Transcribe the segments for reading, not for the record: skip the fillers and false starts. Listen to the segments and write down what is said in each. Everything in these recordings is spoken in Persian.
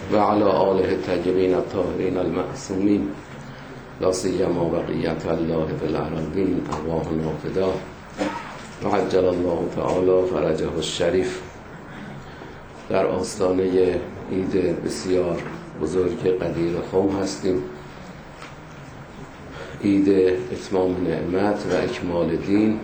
و علی آله الطیبین الطاهرین المعصومین لا سیما بقیت الله فی الارضین ارواحنا فدا و عجل الله تعالی فرجه الشریف. در آستانه عید بسیار بزرگ قدیر خم هستیم، عید اتمام نعمت و اکمال دین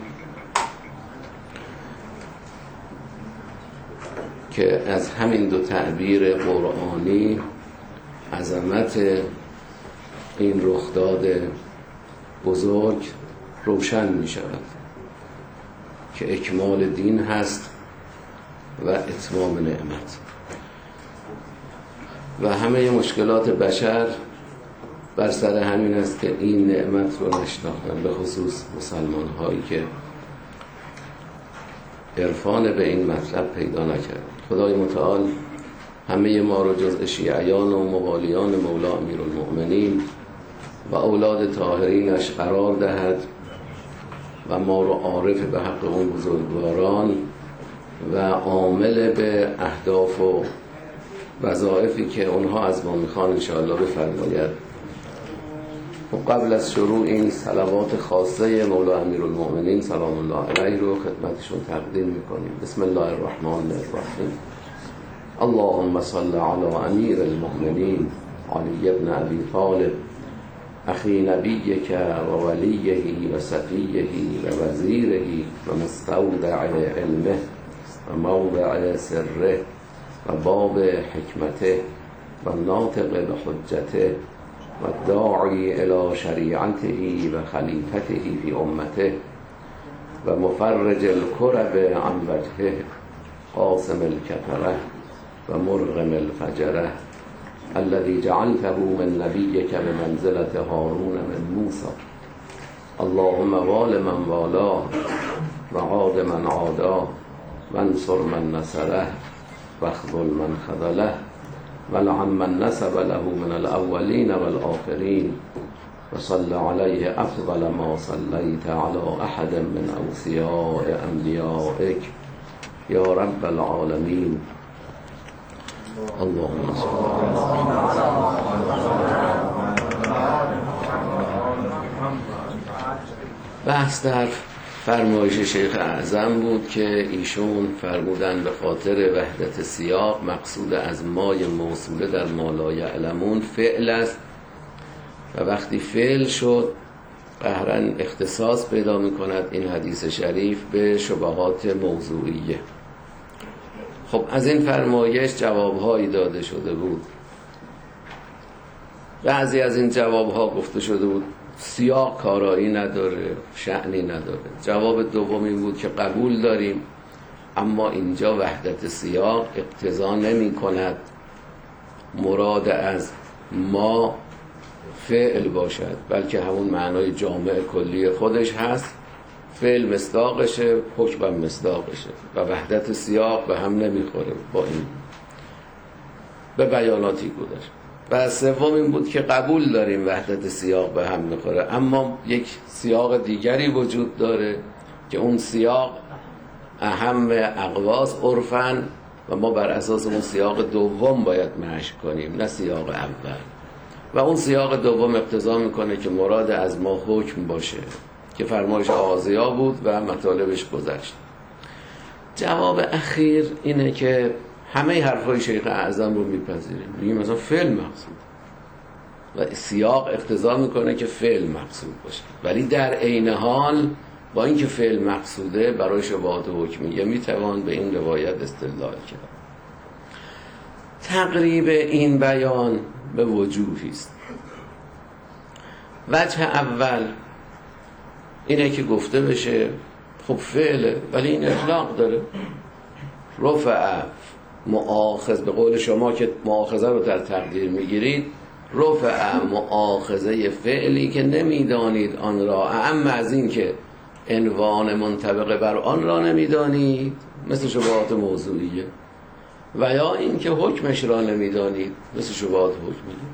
که از همین دو تعبیر قرآنی عظمت این رخداد بزرگ روشن می شود که اکمال دین هست و اتمام نعمت و همه مشکلات بشر بر سر همین است که این نعمت رو نشناختن، به خصوص مسلمان هایی که عرفان به این مطلب پیدا نکرد. خدای متعال همه ما رو جزء شیعیان و موالیان مولا امیرالمؤمنین و اولاد طاهرینش قرار دهد و ما رو عارف به حق اون بزرگواران و عامل به اهداف و وظایفی که اونها از ما میخوان انشاءالله بفرماید. و قبل از شروع این صلوات خاصه مولا امیرالمؤمنین سلام الله علیه رو خدمتشون تقدیم میکنیم. بسم الله الرحمن الرحیم. اللهم صل علی امیر المؤمنین علی ابن ابی طالب اخی نبیک و ولیه و صفیه و وزیره و مستودع علمه و موضع سره و باب حکمته و ناطق بحجته و داعی الى شریعته و خلیفته فی امته و مفرج الکرب عن وجهه قاسم الکفره و مرغم الفجره الذي جعلته من نبيك بمنزلة هارون من موسى. اللهم وال من والاه وعاد من عاداه وانصر من نصره واخذل من خذله ولعن من نسب له من الأولين والآخرين وصل عليه أفضل ما صليت على أحد من أوصياء أنبيائك يا رب العالمين. اللهم صل بحث در فرمایش شیخ اعظم بود که ایشون فرمودن به خاطر وحدت سیاق مقصود از مای موصوله در ما لا یعلمون فعل است و وقتی فعل شد قهرن اختصاص پیدا می کند این حدیث شریف به شبهات موضوعیه. خب از این فرمایش جوابهایی داده شده بود. بعضی از این جوابها گفته شده بود سیاق کارایی نداره، شأنی نداره. جواب دوم این بود که قبول داریم اما اینجا وحدت سیاق اقتضا نمی کند مراد از ما فعل باشد، بلکه همون معنای جامع کلی خودش هست. فعل مصداقشه، حکم هم مصداقشه و وحدت سیاق به هم نمیخوره با این به بیاناتی گذشت. و سوم این بود که قبول داریم وحدت سیاق به هم میخوره اما یک سیاق دیگری وجود داره که اون سیاق اهم اقواس عرفن و ما بر اساس اون سیاق دوم باید مشی کنیم نه سیاق اول و اون سیاق دوم اقتضا میکنه که مراد از ما حکم باشه که فرمایش آغازیا بود و مطالبش گذشت. جواب اخیر اینه که همه حرفای شیخ اعظم رو میپذیریم، میگیم مثلا فعل مقصود و سیاق اقتضا میکنه که فعل مقصود باشه، ولی در عین حال با اینکه فعل مقصوده برای شبهات حکمیه میتوان به این روایت استدلال کرد. تقریب این بیان به وجوهی است. وجه اول اینه که گفته بشه خب فعله ولی این اطلاق داره، رفع مؤاخذ به قول شما که مؤاخذه رو در تقدیر میگیرید، رفع مؤاخذه فعلی که نمیدانید آن را، اما از این که عنوان منطبق بر آن را نمیدانید مثل شبهات موضوعیه و یا این که حکمش را نمیدانید مثل شبهات حکمیه.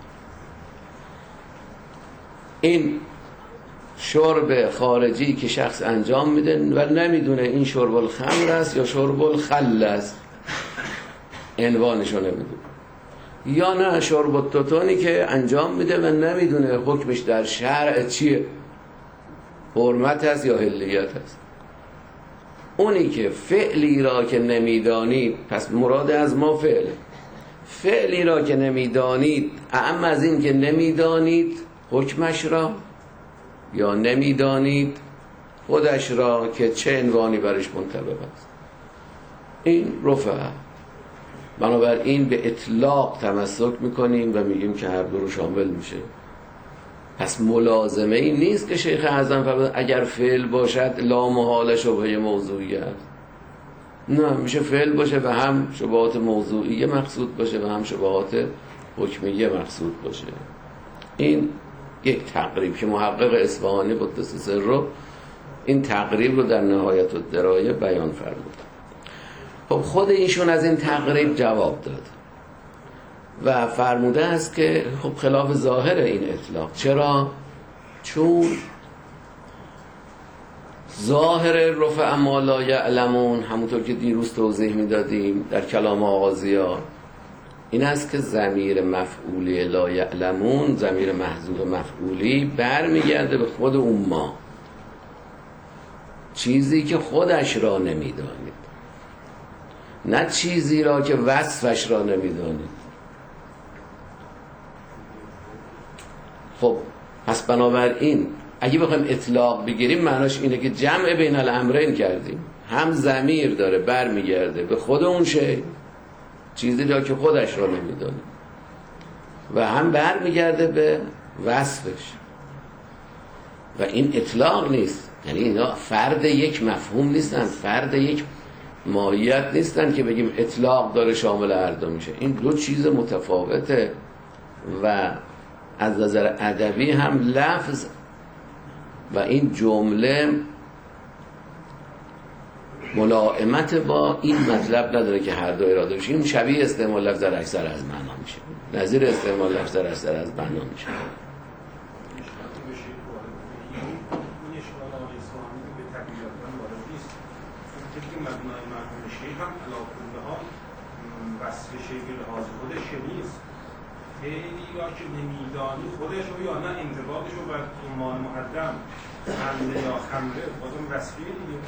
این شرب خارجی که شخص انجام میده و نمیدونه این شرب الخمر است یا شرب الخل است، عنوانش رو نمیدونه. یا نه شرب التوتونی که انجام میده و نمیدونه حکمش در شرع چیه، حرمت هست یا حلیت هست. اونی که فعلی را که نمیدانید، پس مراد از ما فعلی را که نمیدانید، اعم از این که نمیدانید حکمش را یا نمیدانید خودش را که چه عنوانی برش منطبق است، این رفع. بنابراین به اطلاق تمسک میکنیم و میگیم که هر دو رو شامل میشه. پس ملازمه این نیست که شیخ اعظم فرمود اگر فعل باشد لا محال شبهه موضوعی است. نه، میشه فعل باشه و هم شبهات موضوعیه مقصود باشه و هم شبهات حکمیه مقصود باشه. این یک تقریب که محقق اصفهانی قدس سره این تقریب رو در نهایت الدرایه بیان فرمود. خب خود ایشون از این تقریب جواب داد و فرموده است که خب خلاف ظاهر این اطلاق. چرا؟ چون ظاهر رفع ما لا یعلمون، همونطور که دیروز توضیح میدادیم در کلام آغازیار، این است که ضمیر مفعولی لا یعلمون، ضمیر محذوف مفعولی برمیگرده به خود اون ما، چیزی که خودش را نمیدانید، نه چیزی را که وصفش را نمیدانید. خب پس بنابراین اگه بخوایم اطلاق بگیریم معناش اینه که جمع بین الامرین کردیم، هم ضمیر داره برمیگرده به خود اون شی، چیزی را که خودش را نمیدانید، و هم برمیگرده به وصفش. و این اطلاق نیست، یعنی اینا فرد یک مفهوم نیستن، فرد یک ماهیت نیستن که بگیم اطلاق داره شامل هر دو میشه. این دو چیز متفاوته و از نظر ادبی هم لفظ و این جمله ملائمت با این مطلب نداره که هر دو اراده بشه. این شبیه استعمال لفظ در اکثر از معنا میشه، نظیر استعمال لفظ در اکثر از معنا میشه. وصف شیء لحاظ خودش نیست، خیلی یا که نمیدانی خودش رو یا نه انضباطش رو بر عنوان محرم حمله یا خمره بازم وصفی دیگه.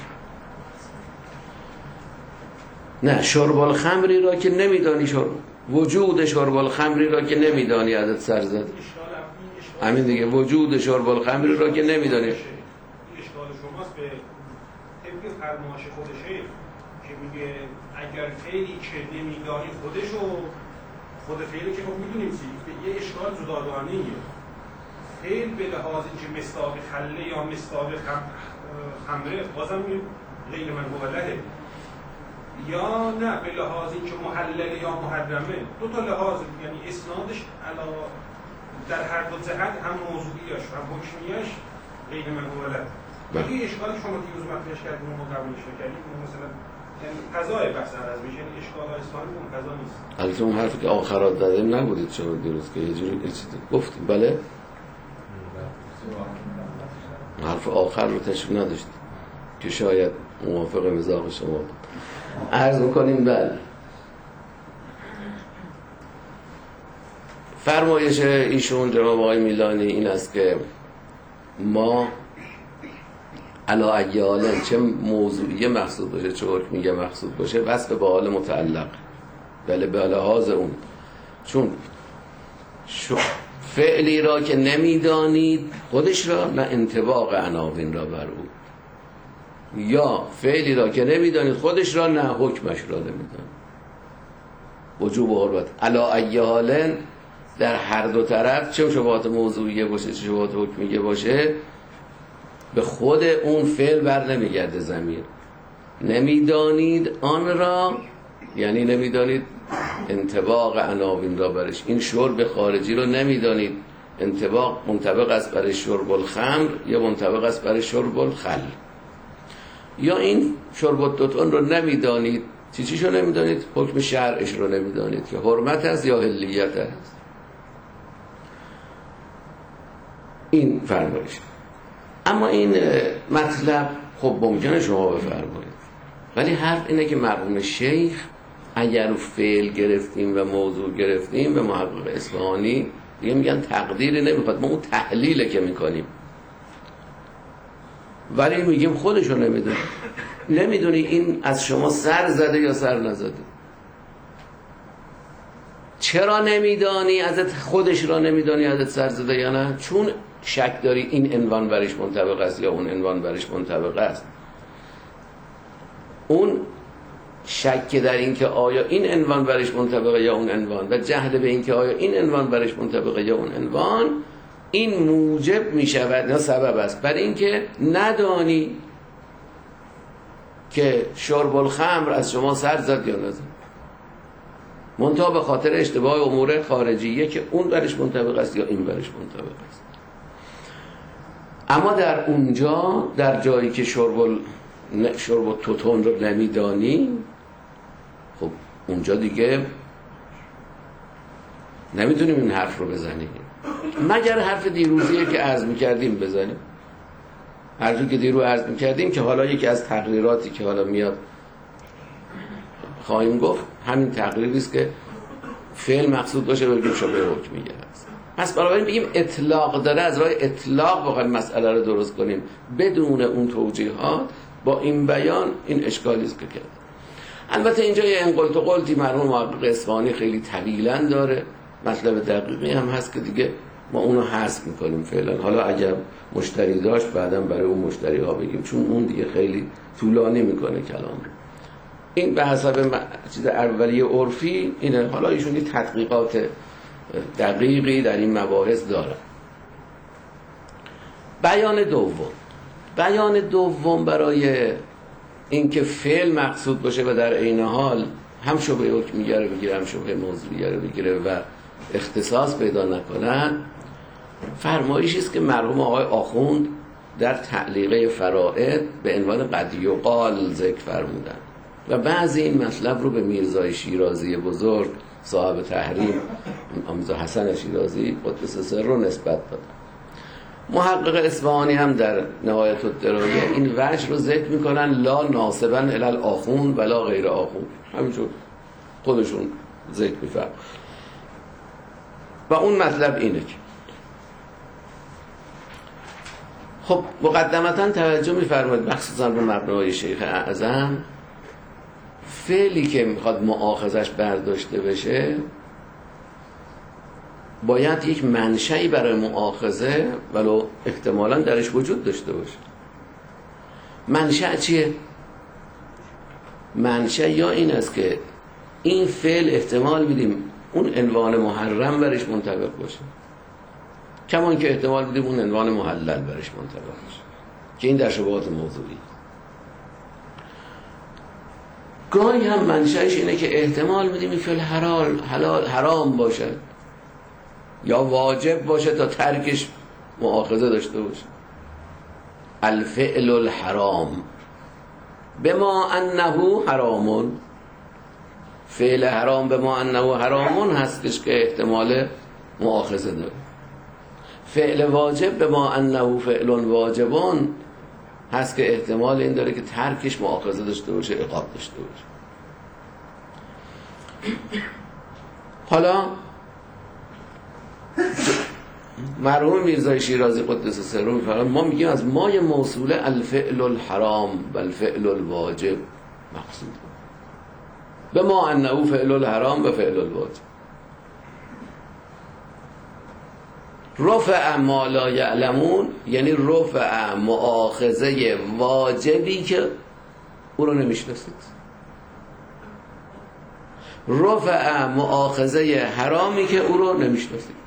نه، شرب الخمری را که نمیدانی، وجود شرب الخمری را که نمیدانی ازت سر زد. همین دیگه، وجود شرب الخمری را که نمیدانی. این اشکال شماست به طبق فرمایش خودشه که میگه اگر فعلی که نمیدانی خودشو، خود فعلی که خب میدونیم یه اشکال جداگانه‌ایه. فعل به لحاظ اینکه مصداق خله یا مصداق خمره بازم غیر منقوله، یا نه به لحاظ اینکه محلل یا محرمه. دو تا لحاظ، یعنی اسنادش در هر دو جهت، هم موضوعیش هم حکمیش غیر منقوله. ولی اشکالی شما دیروز مطرح کردیم و ما قبولش نکردیم، مثلا یعنی قضای بحث عرض میشه، یعنی اشکال اسلامی اون قضا نیست. البته اون حرفی که آخرات دادیم نبودید شما دیروز که یه جوری گفتیم. بله حرف آخر رو تشریح نداشت که شاید موافق مزاق شما بود. عرض میکنیم بله، فرمایش ایشون جناب آقای میلانی این است که ما علا ایالن، چه موضوعیه مقصود باشه چه حکمیه مقصود باشه، وصف به حال متعلق، بله به لحاظ اون، چون فعلی را که نمیدانید خودش را، نه انطباق عناوین را بر او، یا فعلی را که نمیدانید خودش را، نه حکمش را نمیدانید. وجوب و حرمت علا ایالن در هر دو طرف، چه شبهات موضوعیه باشه چه شبهات حکمیه باشه، به خود اون فعل بر نمیگرده ضمیر. نمیدانید آن را، یعنی نمیدانید انطباق عناوین را برش. این شرب خارجی رو نمیدانید انطباق منطبق است برای شرب الخمر یا منطبق است برای شرب الخل، یا این شرب التوتون رو نمیدانید، چیزیشو نمیدانید، حکم شرعش رو نمیدانید که حرمت است یا حلیت است. این فرمایش. اما این مطلب خب ممکنه شما بفرمایید، ولی حرف اینه که مرحوم شیخ اگر فعل گرفتیم و موضوع گرفتیم به محقق اصفهانی دیگه میگن تقدیری نمیخواد، ما اون تحلیله که میکنیم، ولی میگیم خودشو نمیدونی این از شما سر زده یا سر نزده. چرا نمیدانی ازت خودش را نمیدانی ازت سر زده یا نه؟ چون شک داری این عنوان برش منطبق است یا اون عنوان برش منطبق است. اون شک در این که آیا این عنوان برش منطبقه یا اون عنوان و جهل به این که آیا این عنوان برش منطبقه یا اون عنوان، این موجب می شود نه سبب است برای اینکه ندانی که شرب الخمر از شما سر زد یا نزد، منتها به خاطر اشتباه امور خارجیه که اون برش منطبق است یا این برش منطبق است. اما در اونجا، در جایی که شرب توتون رو نمیدانی، خب اونجا دیگه نمیتونیم این حرف رو بزنیم، مگر حرف دیروزیه که عرض میکردیم بزنیم. حرفی که دیرو عرض میکردیم که حالا یکی از تقریراتی که حالا میاد خواهیم گفت، همین تقریری است که فعل مقصود باشه بگیم شبه حکمیه است. پس بنابراین بگیم اطلاق داره، از راه اطلاق بخوایم مسئله رو درست کنیم بدون اون توجیهات، با این بیان این اشکالی است که کرد. البته اینجا یه انقلت و قلتی مرحوم محقق اصفهانی خیلی طویلا داره، مطلب دقیقی هم هست که دیگه ما اونو حذف میکنیم فعلا. حالا اگر مشتری داشت بعدم برای اون مشتری ها بگیم، چون اون دیگه خیلی طولانی میکنه کلام. این به حسب چیز اولیه عرفی اینه. حالا ایشون تحقیقات دقیقی در این مباحث داره. بیان دوم برای اینکه فعل مقصود باشه و در عین حال هم شبه حکمیه رو بگیره هم شبه موضوعیه رو بگیره و اختصاص پیدا نکنن، فرمایشی است که مرحوم آقای آخوند در تعلیقه فرائد به عنوان قد یقال ذکر فرمودن و بعضی این مطلب رو به میرزای شیرازی بزرگ صاحب تحریم، میرزا حسن شیرازی قدس سر رو نسبت دادن. محقق اصفهانی هم در نهایت الدرایه این وجه رو ذکر میکنن، لا ناسبا الی الاخوند ولا غیر آخوند، همینجور خودشون ذکر میفرمایند. و اون مطلب اینه که خب مقدمتا توجه میفرمایید مخصوصا به مبنای شیخ اعظم، فعلی که میخواد مؤاخذش برداشته بشه باید یک منشأی برای مؤاخذه ولو احتمالاً درش وجود داشته باشه. منشأ چیه؟ منشأ یا این است که این فعل احتمال میدیم اون عنوان محرم برش منطبق باشه، کمان که احتمال میدیم اون عنوان محلل برش منطبق باشه، که این در شبهات موضوعی. گاهی هم منشأش اینه که احتمال میدیم این فعل حرام باشه یا واجب باشه تا ترکش مؤاخذه داشته باشه. الفعل الحرام بما انه حرامون، فعل حرام بما انه حرامون هستش که احتمال مؤاخذه داره. فعل واجب بما انه فعل واجبون هست که احتمال این داره که ترکش مؤاخذه داشته باشه، عقاب داشته باشه. حالا مرحوم میرزای شیرازی قدس سره میفرماید ما میگیم از مای موصوله الفعل الحرام و الفعل الواجب مقصود به ما انه فعل الحرام و فعل الواجب. رفع ما لا یعلمون یعنی رفع مؤاخذه واجبی که او رو نمیشناسید، رفع مؤاخذه حرامی که او رو نمیشناسید.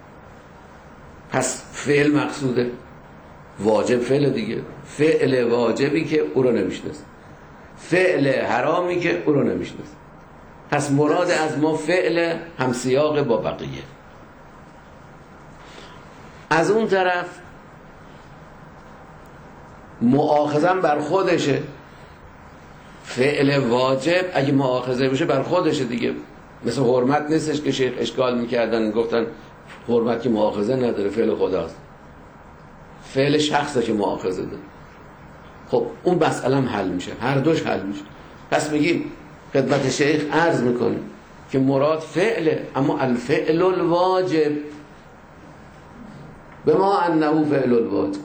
پس فعل مقصوده، واجب فعل دیگه، فعل واجبی که او رو نمیشناسید، فعل حرامی که او رو نمیشناسید. پس مراد از ما فعل همسیاق با بقیه. از اون طرف مؤاخذه بر خودشه، فعل واجب اگه مؤاخذه بشه بر خودشه دیگه. مثل حرمت نیستش که شیخ اشکال میکردن گفتن حرمت که مؤاخذه نداره، فعل خداست، فعل شخصه که مؤاخذه داره. خب اون مسئله هم حل میشه، هر دوش حل میشه. پس میگیم خدمت شیخ عرض میکنیم که مراد فعله، اما الفعل الواجب به ما انه فعل الواجب،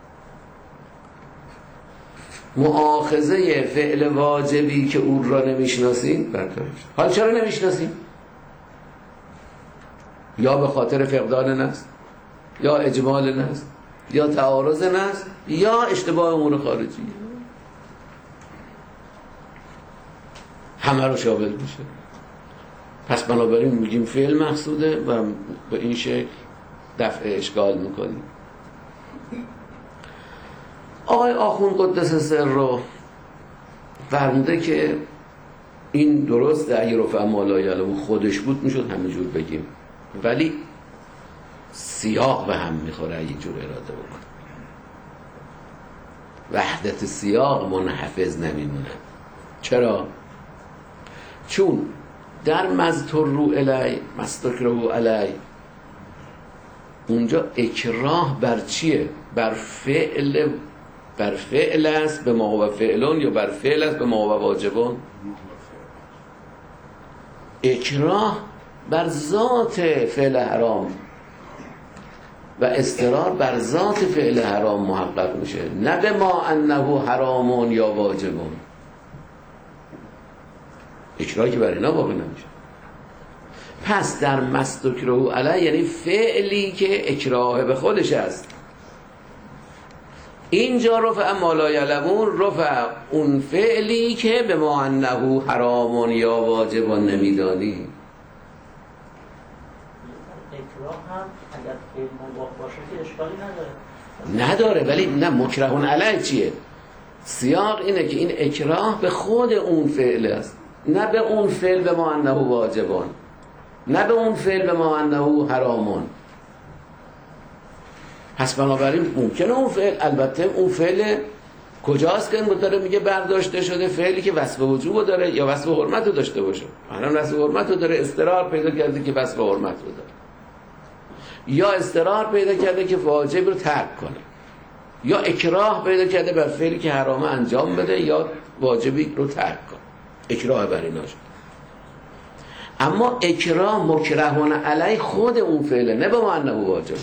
مؤاخذه فعل واجبی که او را نمیشناسیم برطرف شد. حال چرا نمیشناسیم؟ یا به خاطر فقدان نص، یا اجمال نص، یا تعارض نص، یا اشتباه امور خارجی، همه رو شامل میشه. پس بنابراین میگیم فعل مقصوده و به این شکل دفع اشکال میکنیم. آقای آخوند قدس سر رو فرموده که این درسته اگه رفع ما لا یعلم خودش بود میشد همینجور بگیم، ولی سیاق به هم میخوره اگه جور اراده بکن، وحدت سیاق منحفظ نمیمونه. چرا؟ چون در مضطروا الی مستکرهوا علی اونجا اکراه بر چیه؟ بر فعل است به ما هو فعلون، یا بر فعل است به ما هو واجبون؟ اکراه بر ذات فعل حرام و استقرار بر ذات فعل حرام محقق میشه، نه به ما انه حرامون یا واجبون. اکراهی که بر اینا واقع نمیشه. پس در مستکرهوا علی یعنی فعلی که اکراه به خودش است. اینجا رفع ما لا یعلمون رفع اون فعلی که به ما انه حرامون یا واجبون نمیدانی. اکراه هم اگر فعل مباح باشه که اشکالی نداره. ولی نه، مکرهون علی چیه؟ سیاق اینه که این اکراه به خود اون فعل است، نه به اون فعل به ما انه واجبون، نه به اون فعل به ما انه حرامون. پس بنابراین ممکنه اون فعل، البته اون فعل کجاست که داره میگه برداشته شده؟ فعلی که وصف وجوب داره یا وصف حرمت رو داشته باشه. الان وصف حرمت رو داره، استقرار پیدا کرده که وصف حرمت رو داره، یا استقرار پیدا کرده که واجب رو ترک کنه، یا اکراه پیدا کرده بر فعلی که حرامه انجام بده یا واجبی رو ترک کنه. اکراه بر اینا شد. اما اکراه مکرهون علی خود اون فعله، نه به ما انه واجبه.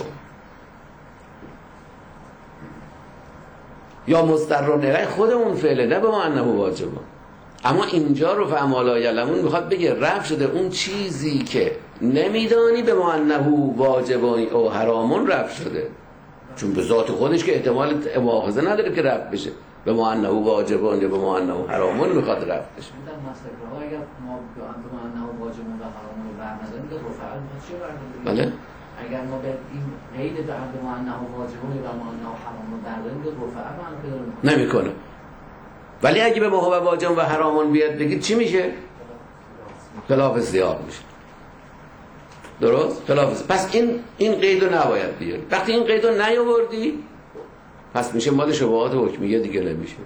یا مضطرون الی خود اون فعله، نه به ما انه واجبه. اما اینجا رو رفع ما لا یعلمون میخواد بگه رفع شده اون چیزی که نمیدانی به ما انه واجبون او حرامون رفع شده، چون به ذات خودش که احتمال مؤاخذه نداره که رفع بشه. به ما انه واجبون یا به ما انه حرامون میخواد رفع بشه. در مسئله اگر ما به انه واجبون و حرامون رو رفع نزنیم که رفع چیه برداریم؟ بله؟ اگر ما به این قید به ما انه واجبون و ما انه حرامون برداریم که رفع معنی نمیکنه. ولی اگه به ما هو واجب و حرامون بیاد بگید چی میشه؟ خلاف سیاق میشه. درست؟ خلاف. پس این قیدو نباید بیاری. وقتی این قیدو نیاوردی پس میشه مال شبهات حکمیه دیگه نمیشه.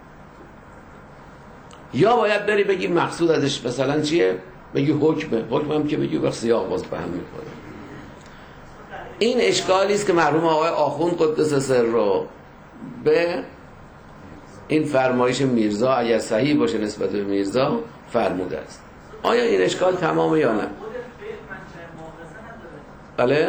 یا باید بری بگی مقصود ازش مثلا چیه؟ بگی حکم هم که بگی وقت سیاق باز فهم میکنه. این اشکالی است که مرحوم آقای آخوند قدس سر رو به این فرمایش میرزا اگر صحیح باشه نسبت به میرزا فرموده است. آیا این اشکال تمامه یا نه؟ بله؟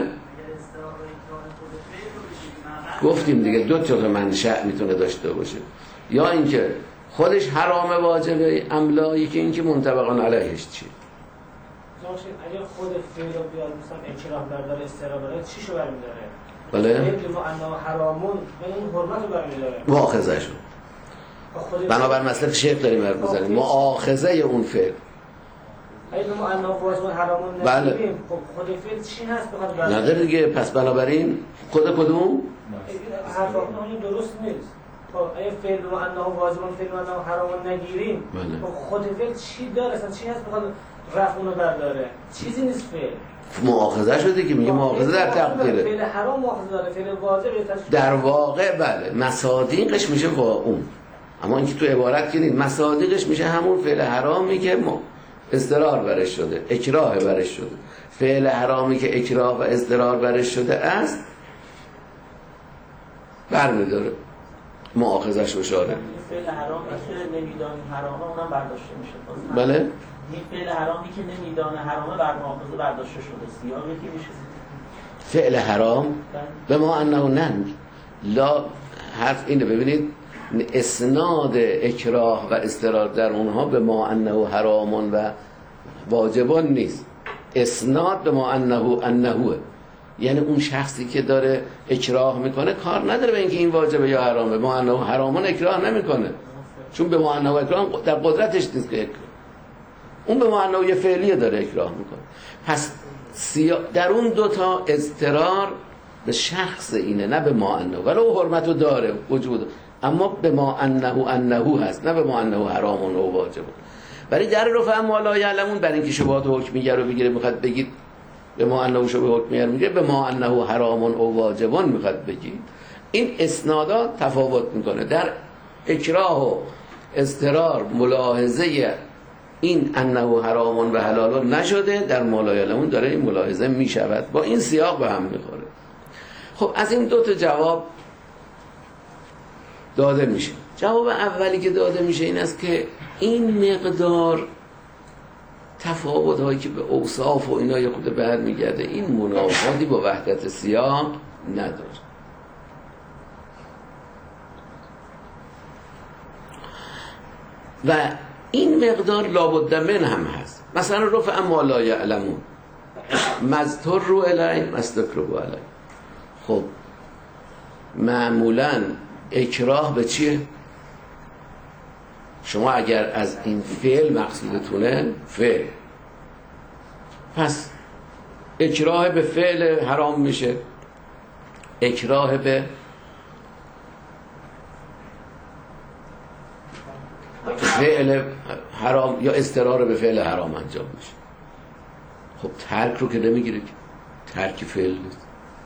گفتیم دیگه دو تا منشأ میتونه داشته باشه، یا اینکه خودش حرام واجبه املا، یکی اینکه منطبقا علیهش چیه. اگر خود فعل رو بیاد مثلا اکراه برداره استقرار برداره چی شو برمیداره؟ بله؟ فعل ما انه حرامون اون حرمت رو برمیداره، مؤاخذه شو. بنابر مسلک شیخ داریم حرف میزنیم مؤاخذه اون فعل. اگه ما انه واجب حرامون نگیریم خب خود فعل چی هست بخواد برداره؟ نداره دیگه. پس بنابراین خود کدوم؟ حرف آخوند درست نیست. خب اگه فعل ما انه واجب فعل ما انه حرامون نگیریم خب خود فعل چی داره؟ اصلا چی هست بخواد رفع اونو برداره؟ چیزی نیست فعل. مؤاخذه شده که میگه مؤاخذه در تقدیره. فعل حرام مؤاخذه داره، فعل واجب در واقع بله مصادیقش میشه با اون، اما اینکه تو عبارت که نیست، مصادیقش میشه همون فعل حرامی که استقرار برش شده، اکراه برش شده. فعل حرامی که اکراه و استقرار برش شده است برمیداره. مؤاخذش بشاره. این فعل حرامی که نمیدانی حرامه اونم برداشته میشه. بله؟ این فعل حرامی که نمیدانه حرامه بر مؤاخذه برداشته شده. سیاقی که میشه فعل حرام به ما انه نن لا حرف اینه. ببینید اسناد اکراه و اضطرار در اونها به ما انه حرامون و واجبان نیست. اسناد به ما انهوه، یعنی اون شخصی که داره اکراه میکنه کار نداره به اینکه این واجبه یا حرامه. ما انه حرامون اکراه نمیکنه، چون به ما انه اکراه در قدرتش نیست که اکراه. اون به ما انه یه فعلیه داره اکراه میکنه. پس در اون دوتا اضطرار به شخص اینه، نه به ما انه، ولو حرمتو داره وجود، اما به ما انه هست، نه به ما انه حرامون و واجبون. برای در رفع ما لا یعلمون، برای اینکه شبهات حکمیه رو بگیره میخواد بگید به ما انه شبه حکمیه رو میگه، به ما انه حرامون و واجبون میخواد بگید. این اسنادا تفاوت میکنه. در اکراه و اضطرار ملاحظه این انه حرامون و حلالون نشده، در ما لا یعلمون داره این ملاحظه میشود، با این سیاق به هم میخوره. خب از این دو تا جواب داده میشه. جواب اولی که داده میشه این است که این مقدار تفاوت هایی که به اوصاف و اینا یه خود برمیگرده، این منافاتی با وحدت سیاق نداره. و این مقدار لابد من هم هست. مثلا رفع ما لا یعلمون مزتر رو الی مستکرو علی. خب معمولا اکراه به چیه؟ شما اگر از این فعل مقصودتونه فعل، پس اکراه به فعل حرام میشه، اکراه به فعل حرام یا اضطرار به فعل حرام انجام میشه. خب ترک رو که نمیگیره، ترک فعل نیست.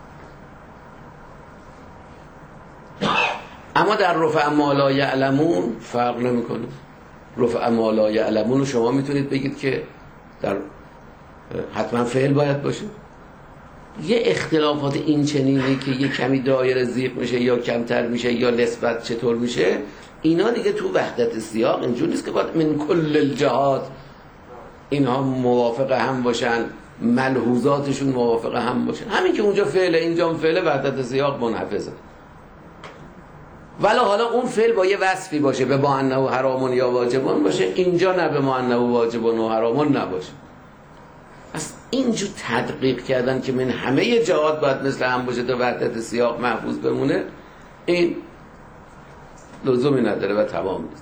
اما در رفع ما لا یعلمون فرق نمیکنه. رفع ما لا یعلمون رو شما میتونید بگید که در حتما فعل باید باشه. یه اختلافات این چنینی که یه کمی دایره زیق میشه یا کمتر میشه یا نسبت چطور میشه، اینا دیگه تو وحدت سیاق اینجور نیست که باید من کل الجهات اینها موافق هم باشن، ملحوظاتشون موافق هم باشن. همین که اونجا فعله اینجا فعله، وحدت سیاق منحفظه. ولی حالا اون فعل با یه وصفی باشه، به ما انه حرامون یا واجبون باشه، اینجا نه به ما انه واجبون و حرامون نباشه. پس اینجور تدقیق کردن که من همه جهات باید مثل هم باشه تا وحدت سیاق محفوظ بمونه، این لزومی نداره و تمام نیست.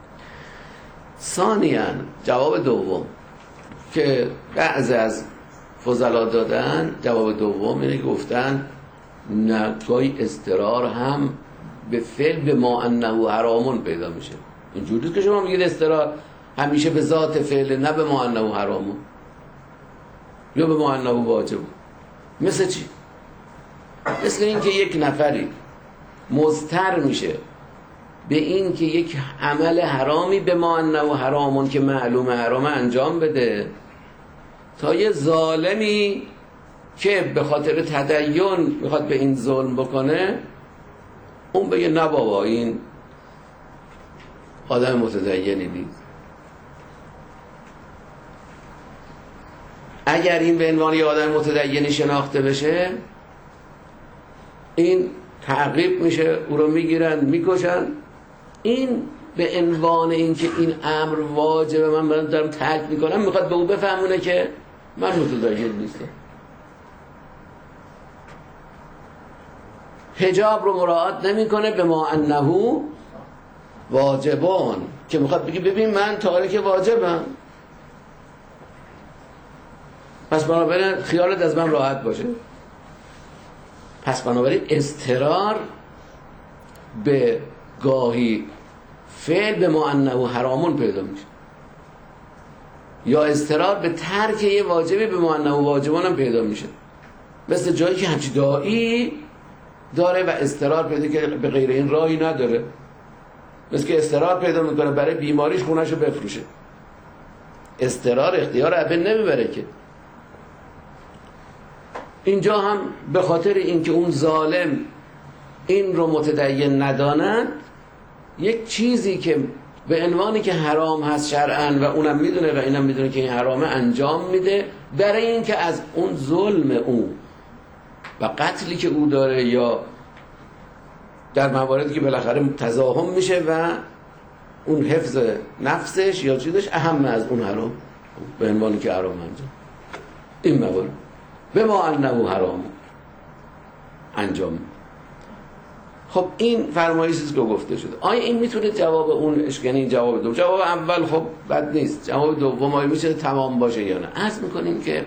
ثانیاً جواب دوم که بعضی از فضلا دادن، جواب دوم اینه که گفتن نه، گاهی اضطرار هم به فعل به ما انه حرامون پیدا میشه. اینجوریه که شما میگید اضطرار همیشه به ذات فعل، نه به ما انه حرامون یا به ما انه واجبون. مثل چی؟ مثل این که یک نفری مضطر میشه به این که یک عمل حرامی به ما انه حرامون که معلوم حرامه انجام بده، تا یه ظالمی که به خاطر تدین میخواد به این ظلم بکنه، اون بگه نه بابا این آدم متدینی نیست. اگر این به عنوان یه آدم متدینی شناخته بشه، این تعقیب میشه، او رو میگیرن میکشن. این به عنوان این که این امر واجبه، من دارم ترک میکنم، میخواد به او بفهمونه که من متدین نیستم. حجاب رو مراعات نمیکنه به ما انه واجبان، که میخواد بگه ببین من تارک واجبم، پس بنابراین خیالت از من راحت باشه. پس بنابراین اضطرار به گاهی فعل به ما انه حرامون پیدا میشه، یا اضطرار به ترک یه واجبی به ما انه واجبان هم پیدا میشه. مثل جایی که همچی داعی داره و اضطرار پیدا که به غیر این راهی نداره، مثل که اضطرار پیدا میکنه برای بیماریش خونهشو بفروشه. اضطرار اختیار ابن نمیبره که. اینجا هم به خاطر اینکه اون ظالم این رو متدین ندانند، یک چیزی که به عنوانی که حرام هست شرعاً و اونم میدونه و اینم میدونه که این حرامه انجام میده برای اینکه از اون ظلم اون و قتلی که او داره یا در مواردی که بالاخره تزاحم میشه و اون حفظ نفسش یا چیزش اهم از اون حرام به عنوانی که حرام انجام این موارد به ما انه حرام انجام. خب این فرمایشی است که گفته شده. آیا این میتونه جواب اون اشکنی جواب دوم؟ جواب اول خب بد نیست. جواب دوم آیا میشه تمام باشه یا نه؟ عرض میکنیم که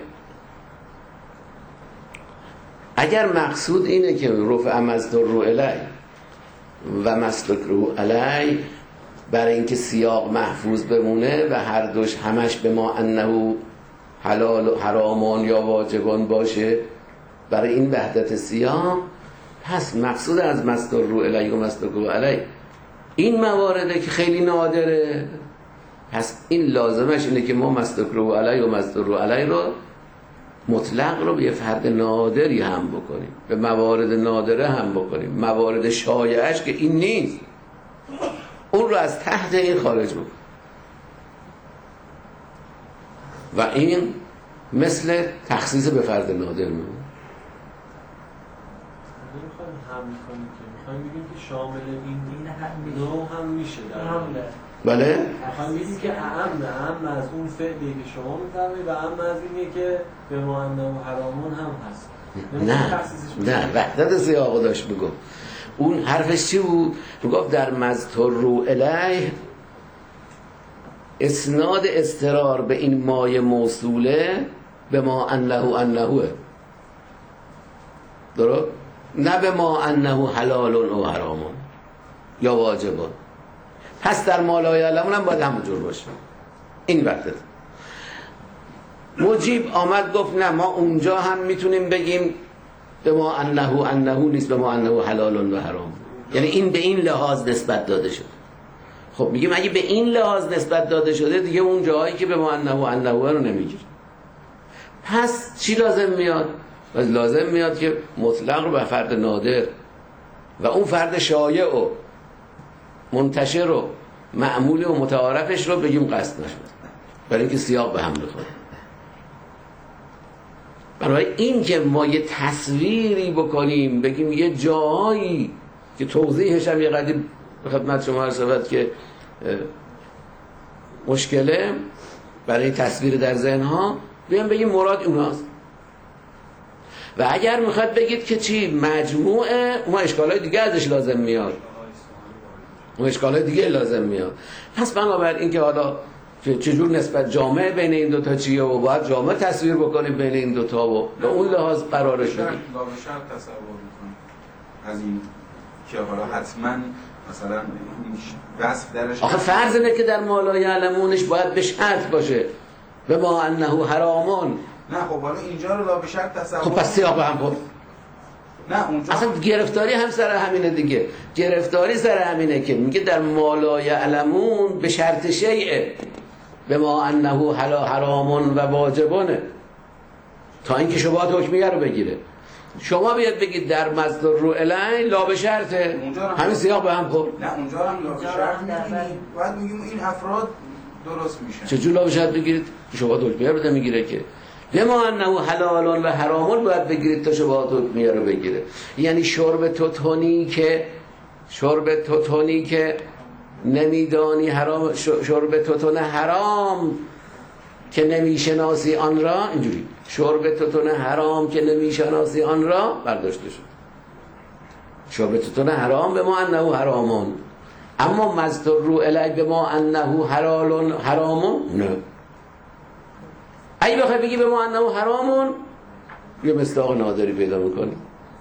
اگر مقصود اینه که رفع مصدر الی و مستکره علی برای اینکه سیاق محفوظ بمونه و هر دوش همش به ما انه حلال و حرامان یا واجبان باشه برای این وحدت سیاق، پس مقصود از مستکره الی و مستکره علی این موارده که خیلی نادره، پس این لازمش اینه که ما مستکره علی و مستکره علی رو مطلق رو به یه فرد نادری هم بکنیم، به موارد نادره هم بکنیم، موارد شایعش که این نیست اون رو از تحت این خارج بکنیم. و این مثل تخصیص به فرد نادر میمونه. نمیخوایم هم کنیم که میخوایم بگیم که شامل این نوع هم میشه در حمله. بله؟ میخوایم بگیم که اعم از اون فعلی که شما میفرمایید و اعم از اینه که به ما انه حرامون هم هست. نه وحدت سیاقو داشت بگو. اون حرفش چی بود؟ گفت در مضطر الیه اسناد اضطرار به این مایه موصوله به ما انه درست؟ نه به ما انه حلال و حرامون یا واجبون. پس در ما لا یعلمون هم باید همونجور باشه. این وقتت مجیب آمد گفت نه ما اونجا هم میتونیم بگیم به ما انه نیست، به ما انه حلال و حرام، یعنی این به این لحاظ نسبت داده شده. خب میگیم اگه به این لحاظ نسبت داده شده دیگه اون جایی که به ما انه رو نمیگیره. پس چی لازم میاد؟ لازم میاد که مطلق رو به فرد نادر و اون فرد شایع و منتشر و معمول و متعارفش رو بگیم قصد نشد، برای اینکه سیاق به هم بخوره. برای این که ما یه تصویری بکنیم بگیم یه جایی که توضیحش هم یه قدیم به خدمت شما عرض شود که مشکله برای تصویر در ذهنها، بگیم مراد اوناست. و اگر میخواد بگید که چی مجموعه، اون اشکالای دیگه ازش لازم میاد، اون اشکالای دیگه لازم میاد. پس بنابراین این که حالا چجور نسبت جامعه بین این دوتا چیه و باید جامعه تصویر بکنیم بین این دوتا و به اون لحاظ قرارش بدیم. لا به شرط تصور میکنیم از این که حالا حتما مثلا وصف درش. آخه فرض اینه که در ما لا یعلمونش باید به شرط باشه به ما انه حرامان. نه خب حالا اینجا رو لا به شرط تصور. خب پس سیاق هم کن. نه اونجا اصلا گرفتاری هم سر همینه دیگه. گرفتاری سر همینه که میگه در ما لا یعلمون به شرط شیء به ما انه حرامون و واجبونه، تا اینکه شبهات حکمیه رو بگیره. شما بیاد بگید در مصدر رو الی لا به شرطه، همین سیاق به هم خور. نه اونجا هم لا به شرط میگیم، باید میگیم این افراد درست میشن. چجور لا به شرط بگیرید؟ شبهات حکمیه رو نمیگیره که. به ما انه حلالون و حرامون باید بگیرید تا شبهات حکمیه رو بگیره. یعنی شرب توتونی که نمیدانی حرام، شرب توتون حرام که نمیشناسی آن را، اینجوری شرب توتون حرام که نمیشناسی آن را برداشته شد. شرب توتون حرام به ما انه حرامون، اما مصدر رو الی به ما انه حلال حرامون نه. اگه بخوای بگی به ما انه حرامون یه مصداق نادری پیدا میکنی.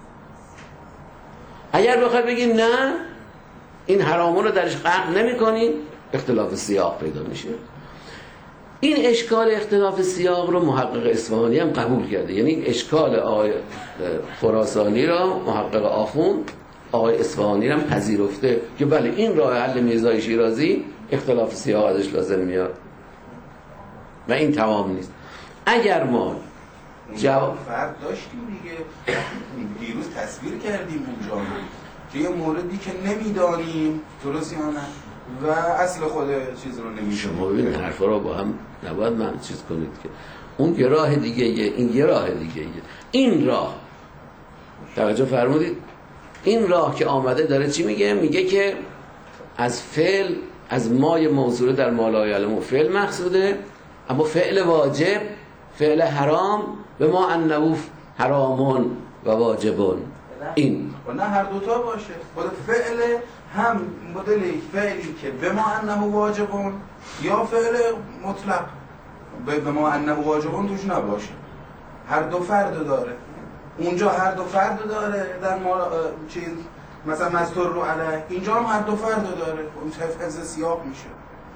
اگر بخوای بگی نه این حرامون رو درش غرق نمی کنی، اختلاف سیاق پیدا میشه. این اشکال اختلاف سیاق رو محقق اصفهانی هم قبول کرده، یعنی اشکال آقای خراسانی را محقق آخوند آقای اصفهانی هم پذیرفته که بله این راه حل میرزای شیرازی اختلاف سیاق ازش لازم میاد و این تمام نیست. اگر ما جواب فرق داشتیم دیگه، دیروز تصویر کردیم اونجا که یه موردی که نمیدانیم درست یا نه و اصل خود چیز رو نمیدونیم. شما ببینید حرفا رو با هم نباید من چیز کنید که اون یه راه دیگه این یه راه دیگه این راه توجه فرمودید این راه که آمده داره چی میگه؟ میگه که از فعل از مای موصوله در ما لا یعلم فعل مقصوده، اما فعل واجب فعل حرام به ما انه حرامون و واجبون. این و نه هر دوتا باشه، خود فعل هم مدل فعلی که به ما انه واجبون یا فعل مطلق به ما انه واجبون توش نباشه، هر دو فرد داره. اونجا هر دو فرد داره در ما چیز مثلا مستر رو علیه، اینجا هم هر دو فرد داره، اون حفظ سیاق میشه.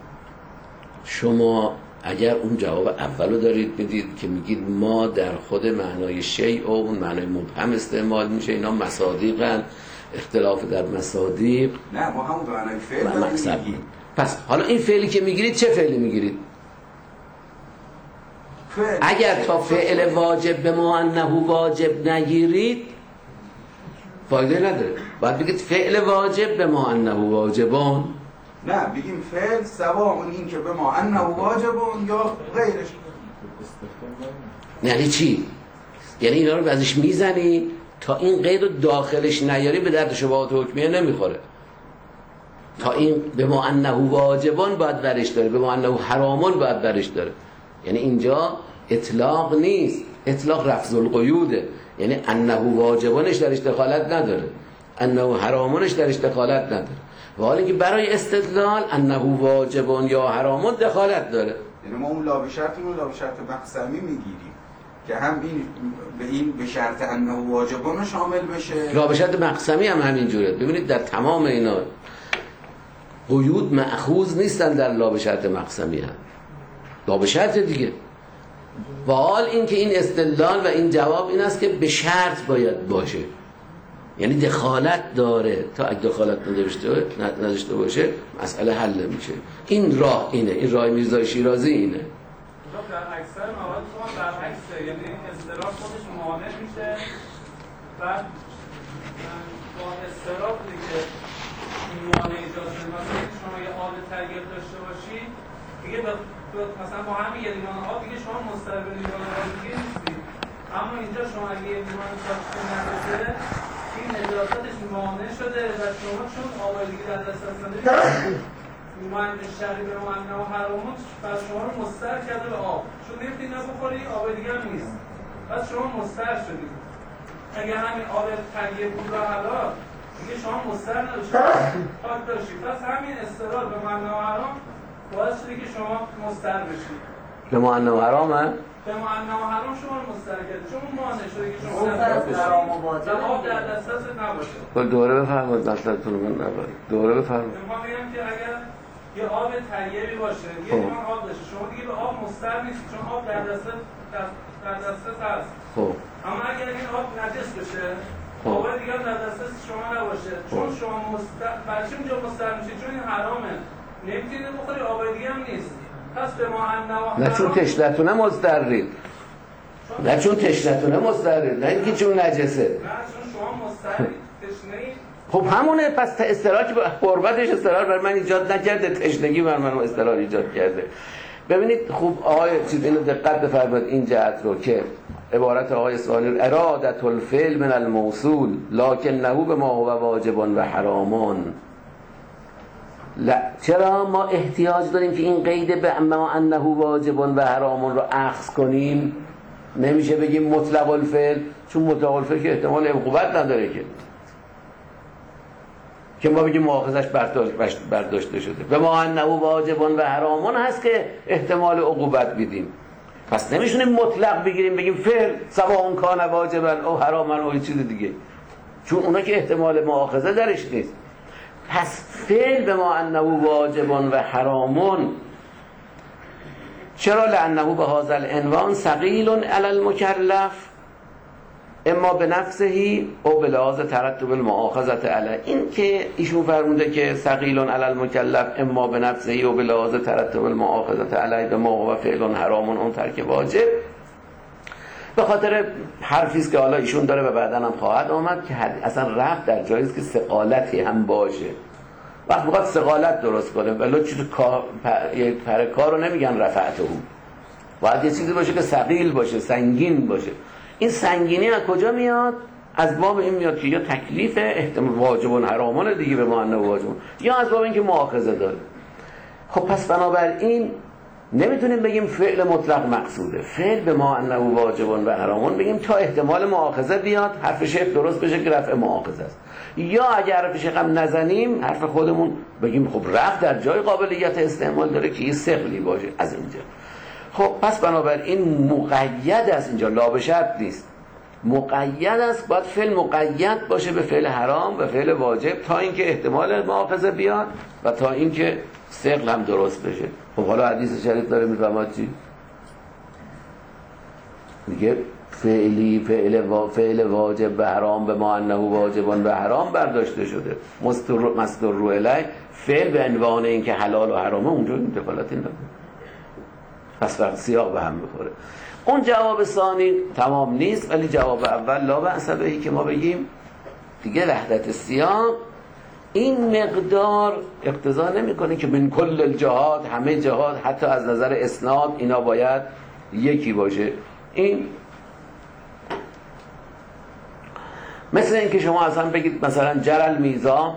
شما اگر اون جواب اولو دارید میدید که میگید ما در خود معنای شیء و اون معنای مبهم استعمال میشه، اینا مصادیقن، اختلاف در مصادیق. نه ما همون معنای فعل میگیم. پس حالا این فعلی که میگیرید چه فعلی میگیرید؟ اگر تا فعل واجب به ما انه واجب نگیرید فایده نداره، باید بگید فعل واجب به ما انه واجبان. نه بگیم فعل سواء این که به ما انه واجبان یا غیرش. یعنی چی؟ یعنی اینا رو ازش میزنی تا این قید رو داخلش نیاری به درد شبهات حکمیه نمیخوره. تا این به ما انه واجبان باید برش داره، به ما انه حرامان باید برش داره. یعنی اینجا اطلاق نیست، اطلاق رفض القیوده، یعنی انه واجبانش درش دخالت نداره، انه حرامانش درش دخالت نداره، و حالی که برای استدلال انه واجبان یا حرامون دخالت داره. یعنی ما اون لا به شرطمون لا به شرط مقسمی میگیریم که هم این به شرط انه واجبان شامل بشه. لا به شرط مقسمی هم همینجوره. ببینید در تمام اینا قیود مأخوذ نیستن، در لا به شرط مقسمی هم لا به شرط دیگه. و حال این که این استدلال و این جواب این است که به شرط باید باشه، یعنی دخالت داره. تا اگه دخالت نداشته باشه مسئله حل میشه. این راه اینه، این راه میرزای شیرازی اینه. در اکثر موارد شما برعکسه، یعنی اصطلاح خودش مانع میشه، بعد با اصطلاح که مانع ایجاد شده. مثلا شما یه آب تغییر داشته باشی دیگه مثلا با همین یه لیوان آب دیگه شما مستقل به لیوان آب دیگه نیستی. اما اینجا شما اگه یه لیوان ساخته نرسه این نجاستش مانع شده و شما چون آب دیگه در دسترس ندارید من شهری به معنی و حرامون پس شما رو مستر کرده به آب، چون نمیتونی نبخوری آب دیگه هم نیست، پس شما مستر شدید. اگه همین آب تنگیه بود را حلال دیگه شما مستر نداشتید، پاک داشتید. پس همین استقرار به معنی و حرام باعث شده که شما مستر بشید. به معنی و حرام هم؟ به معنی و حرام شما رو مستر کرده، چون مانع شده که شما مستر بشید و آب در دسترست نباشه. دوره بفرمایید مطلبتون رو من نبرید. دوره بفرمایید. ما میگم که اگر یه آب طیبی باشه، یه لیوان آب داشته، شما دیگه به آب مستر نیستید چون آب در دسترس هست. خب اما اگر این آب نجس بشه، آب دیگه در دسترس شما نباشه، چون شما برای چی اونجا مستر میشید؟ چون این حرامه، نمیتونید بخوری، آب دیگه هم نیست. پس به ما نه چون تشنتونه مسترید، نه چون تشنتونه مسترید، نه اینکه چون نجسه، نه چون شما مسترید تشنه‌اید. خب همونه. پس اصطلاح که قربتش اصطلاح بر من ایجاد نکرده، تشنگی بر من اصطلاح ایجاد کرده. ببینید خوب آقای چیز اینو دقت بفرمایید این جهت رو که عبارت آقای اصفهانی ارادت الفعل من الموصول لکنه به ما هو واجبان و حرامان. چرا ما احتیاج داریم که این قید به ما انه واجبان و حرامان رو اخذ کنیم؟ نمیشه بگیم مطلق الفعل، چون مطلق الفعل که احتمال عقوبت نداره که ما بگیم مؤاخذش برداشته شده. به ما انه واجبان و حرامان هست که احتمال عقوبت بدیم. پس نمیشونیم مطلق بگیریم بگیم فعل سواء کان واجبا او حراما او چیز دیگه، چون اونا که احتمال مؤاخذه درش نیست. پس فعل به ما انه واجبان و حرامان چرا؟ لانه به هذا العنوان ثقیل علی المکلف اما به نفسه او به لحاظ ترتب المؤاخذه علیه. این که ایشون فرموده که ثقیل علی المکلف اما به نفسه او به لحاظ ترتب المؤاخذه علیه به ما هو فعل حرام اون ترک واجب، به خاطر حرفی است که حالا ایشون داره و بعداً هم خواهد آمد که اصلا رفع در جایی است که ثقالتی هم باشه. وقت میخواد ثقالت درست کنه ولی چیز یک پر کار رو نمیگن رفعته، باید یه چیزی باشه که ثقیل باشه، سنگین باشه. این سنگینی از کجا میاد؟ از باب این میاد که یا تکلیف احتمال واجبون حرامون دیگه به معنی واجبون، یا از باب اینکه مؤاخذه داره. خب پس بنابراین نمیتونیم بگیم فعل مطلق مقصوده، فعل به معنی واجبون و حرامون بگیم تا احتمال مؤاخذه بیاد، حرف شیخ درست بشه که رفع مؤاخذه است، یا اگر حرف شیخ هم نزنیم حرف خودمون بگیم خب رفع در جای قابلیت استعمال داره که یه ثقلی باشه از اینجا. خب پس بنابراین مقید است، اینجا لا به شرط نیست، مقید است، باید فعل مقید باشه به فعل حرام و فعل واجب تا اینکه احتمال مؤاخذه بیاد و تا اینکه ثقل هم درست بشه. خب حالا حدیث شریف داره میفهمد چی؟ میگه فعل واجب به حرام به ما انه واجبان به حرام برداشته شده، مصدر رو الی، فعل به عنوان اینکه حلال و حرامه اونجا انتقالاتی نداره، پس فرق سیاق به هم میخوره. اون جواب ثانی تمام نیست، ولی جواب اول لا بأس بهی که ما بگیم دیگه وحدت سیاق این مقدار اقتضا نمیکنه که من کل الجهات، همه جهات حتی از نظر اسناد اینا باید یکی باشه. این مثل این که شما اصلا بگید مثلا جرل میزاب،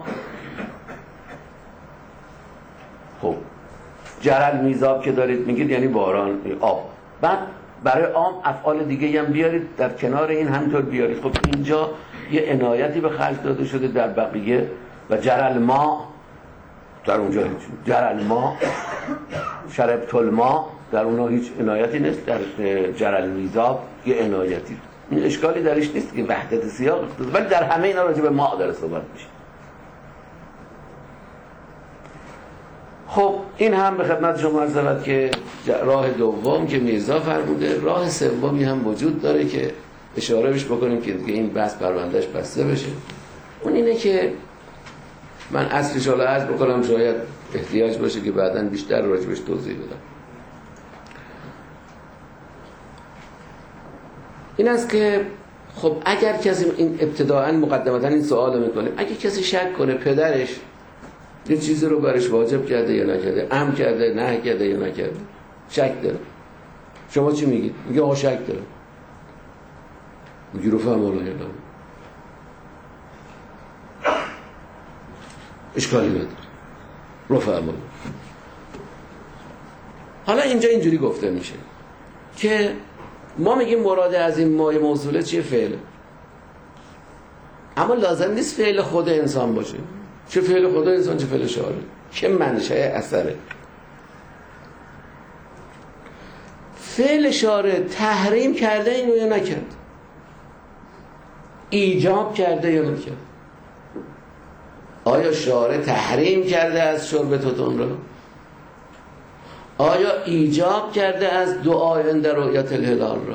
خب جرل میزاب که دارید میگید یعنی باران آب، بعد برای عام افعال دیگه هم بیارید در کنار این همینطور بیارید. خب اینجا یه عنایتی به خرج داده شده در بقیه و جرل ما در اونجا هیچ، جرل ما شربت الماء در اونها هیچ عنایتی نیست، در جرل میزاب یه عنایتی، این اشکالی درش نیست که وحدت سیاق، ولی در همه اینا راجع به ما داره صحبت میشه. خب این هم به خدمت شما عرض شود که راه دوم که میرزا فرموده، راه سومی هم وجود داره که اشاره بهش بکنیم که دیگه این بحث پروندهش بسته بشه. اون اینه که من اصلش حالا عرض بکنم، شاید احتیاج باشه که بعداً بیشتر راجبش توضیح بدم. این است که خب اگر کسی این ابتداءً مقدمتاً این سوال میکنه، اگه کسی شک کنه پدرش یه چیزی رو برش واجب کرده یا نکرده، امر کرده نه کرده یا نکرده، شک داره، شما چی میگید؟ میگه آقا شک داره، میگی رفع مولا یا نه، اشکالی نداره، رفع مولا. حالا اینجا اینجوری گفته میشه که ما میگیم مراد از این مایه موصوله چیه؟ فعل، اما لازم نیست فعل خود انسان باشه، چه فعل خدا انسان چه فعل شارع، که منشأ اثره. فعل شارع تحریم کرده اینو یا نکرد، ایجاب کرده یا نکرد؟ آیا شارع تحریم کرده از شرب توتون را؟ آیا ایجاب کرده از دعای عند رؤیت الهلال را؟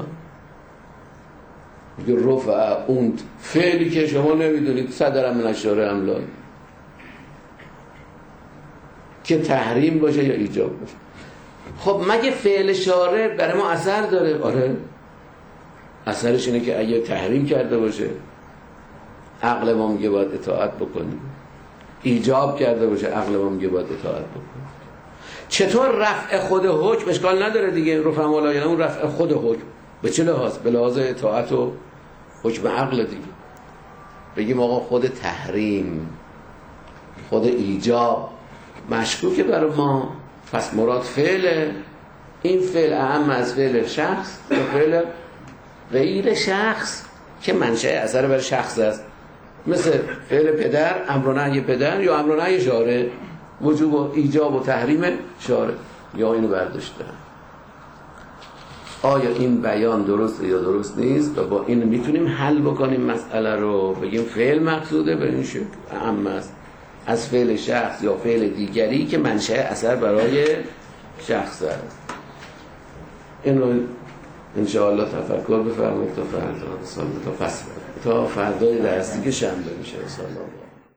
میگه رفع اون فعلی که شما نمیدونید صدر من الشارع املال، که تحریم باشه یا ایجاب باشه. خب مگه فعل شارع برای ما اثر داره؟ آره، اثرش اینه که اگه تحریم کرده باشه عقل ما میگه باید اطاعت بکنیم، ایجاب کرده باشه عقل ما میگه باید اطاعت بکنیم. چطور رفع خود حکم اشکال نداره دیگه، رفع مولا یعنی اون رفع خود حکم به چه لحاظ؟ به لحاظ اطاعت و حکم عقل دیگه. بگیم آقا خود تحریم، خود ایجاب مشکوکه برای ما، پس مراد فعل، این فعل اهم از فعل شخص یا فعل غیر شخص که منشأ اثر بر شخص است، مثل فعل پدر، امر و نهی پدر یا امر و نهی شارع، وجوب و ایجاب و تحریم شارع، یا اینو برداشتن. آیا این بیان درسته یا درست نیست؟ و با این میتونیم حل بکنیم مسئله رو، بگیم فعل مقصوده به این شکل اهم است از فعل شخص یا فعل دیگری که منشأ اثر برای شخص است. این رو انشاءالله تفکر بفرمایید تا فردا، تا فردای درسی که شنبه میشه انشاءالله.